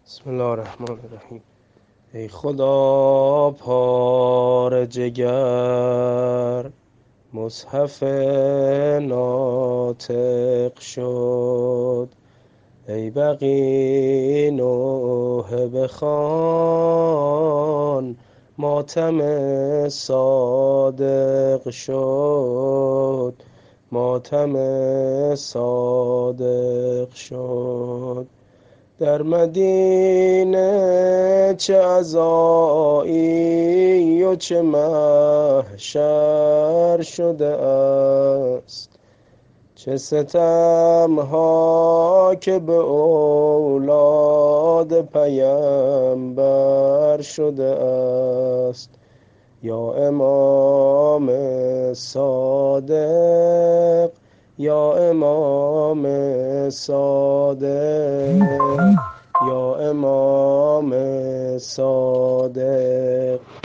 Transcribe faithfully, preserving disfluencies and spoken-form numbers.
بسم الله الرحمن الرحیم. ای خدا پار جگر، مصحف ناطق شد. ای بقی نوحه بخوان، ماتم صادق شد. ماتم صادق شد. در مدینه چه عزایی و چه محشر شده است، چه ستم ها که به اولاد پیمبر شده است. یا امام صادق، یا امام صادق، یا امام صادق.